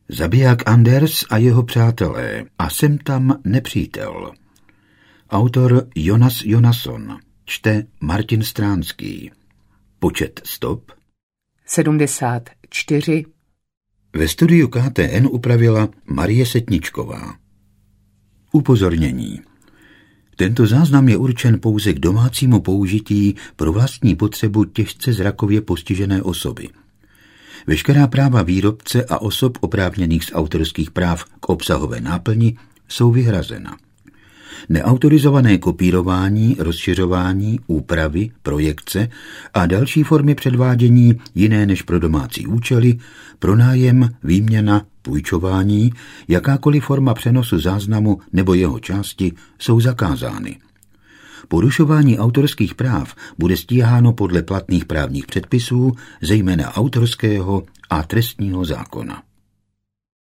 Zabiják Anders a jeho přátelé a sem tam nepřítel. Autor Jonas Jonasson. Čte Martin Stránský. Počet stop 74. Ve studiu KTN upravila Marie Setničková. Upozornění. Tento záznam je určen pouze k domácímu použití pro vlastní potřebu těžce zrakově postižené osoby. Veškerá práva výrobce a osob oprávněných z autorských práv k obsahové náplni jsou vyhrazena. Neautorizované kopírování, rozšiřování, úpravy, projekce a další formy předvádění jiné než pro domácí účely, pronájem, výměna, půjčování, jakákoliv forma přenosu záznamu nebo jeho části jsou zakázány. Porušování autorských práv bude stíháno podle platných právních předpisů, zejména autorského a trestního zákona.